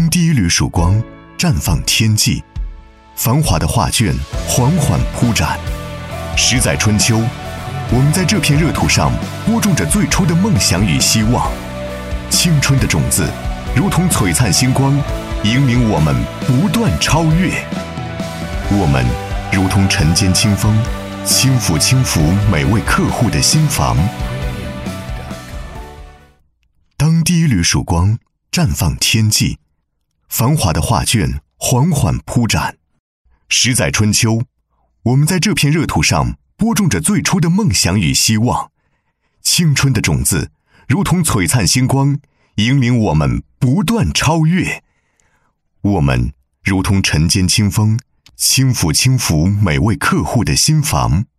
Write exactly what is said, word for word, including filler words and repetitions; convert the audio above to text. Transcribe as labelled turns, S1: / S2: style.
S1: 当第一缕曙光绽放天际，繁华的画卷缓缓铺展。十载春秋，我们在这片热土上播种着最初的梦想与希望。青春的种子如同璀璨星光，引领我们不断超越。我们如同晨间清风，轻抚轻抚每位客户的心房。当第一缕曙光绽放天际，繁华的画卷缓缓铺展。十载春秋，我们在这片热土上播种着最初的梦想与希望。青春的种子如同璀璨星光，引领我们不断超越。我们如同晨间清风，轻抚轻抚每位客户的心房。